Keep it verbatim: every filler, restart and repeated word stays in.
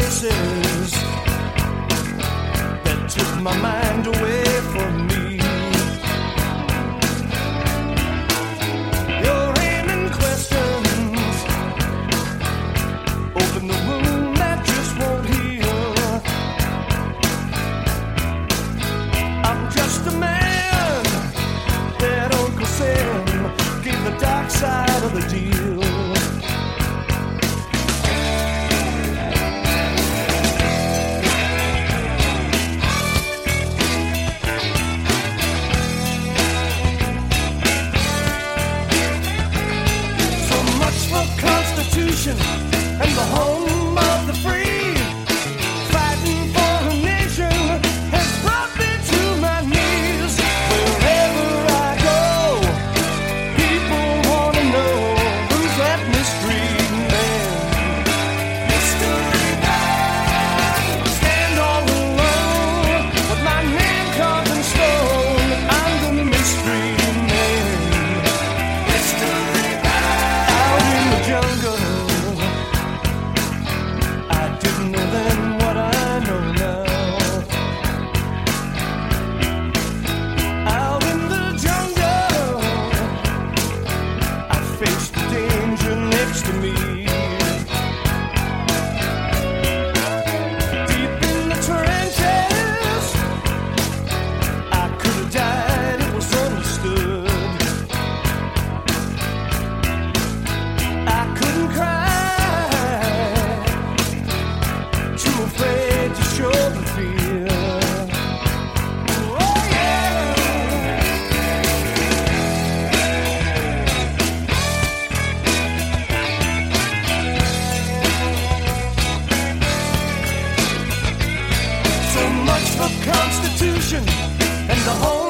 places that took my mind away from me. Your aiming questions open the wound that just won't heal. I'm just a man that Uncle Sam gave the dark side of the deal. And the home of the free, fighting for a nation has brought me to my knees. Wherever I go, people want to know who's that mystery man. Mystery man, stand all alone with my name carved in stone. I'm the mystery man. Mystery man, out in the jungle. Constitution and the whole